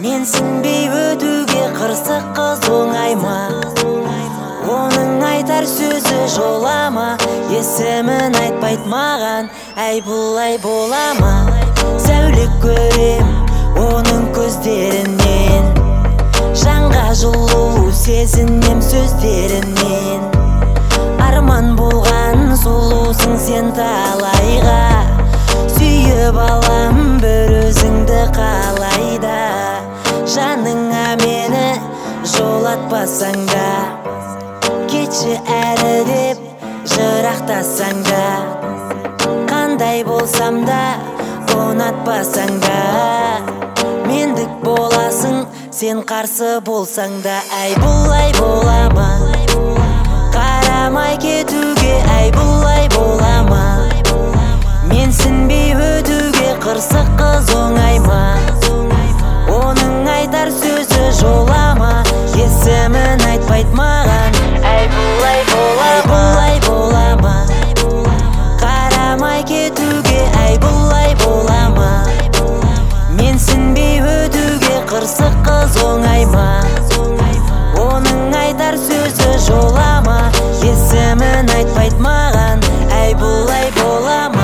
Менсінбей өтуге қырсық қыз оңай ма? Оның айтар сөзі жола ма? Есімін айтпайт маған, әй бұлай бола ма? Сәулек көрем оның көздерінен, жанға жылу сезінем сөздерінен. Арман болған сұлусың сен талайға, сүйіп алам бір өзіңді қалайда. Жаныңа мені жолатпасаң да, кетші әрі деп жырақтасаң да, қандай болсам да ұнатпасаң да, мендік боласың сен қарсы болсаң да. Әй бұлай бола ма? Қарамай кетуге әй бұлай бола ма? Менсінбей өтуге қырсық қыз оңай ма? Оның айтар сөзі жола ма? Есімін айтпайт маған, әй бұлай бола ма? Қарамай кетуге әй бұлай бола ма? Менсінбей өтуге қырсық қыз оңай ма? Оның айтар сөзі жола ма? Есімін айтпайт маған, әй бұлай бола ма?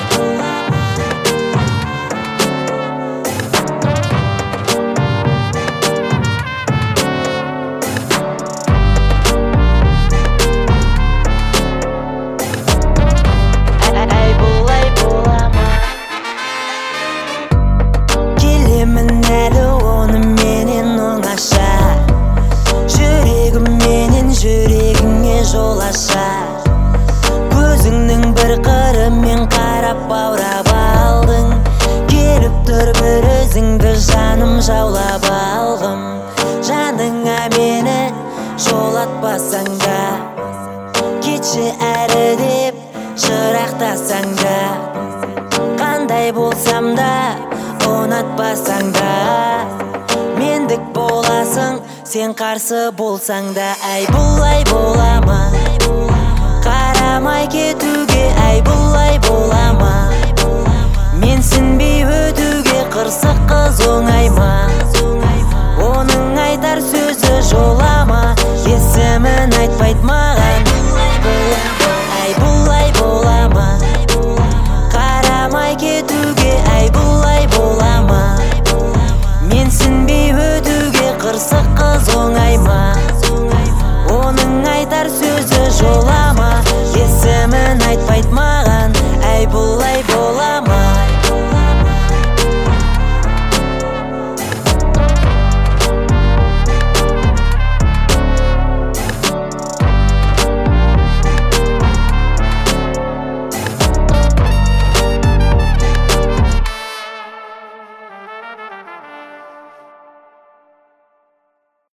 Әлі оны менен оңаша, жүрегім менен жүрегіңе жол аша. Көзіңнің бір қырымен қарап баурап алдың, келіп тұр бір өзіңді жаным жаулап алғым. Жаныңа мені жолатпасаң да, кетші әрі деп жырақтасаң да, қандай болсам да ұнатпасаң да, мендік боласың сен қарсы болсаң да. Әй бұлай бола ма? Қарамай кетуге әй бұлай бола ма? Менсінбей өтуге қырсық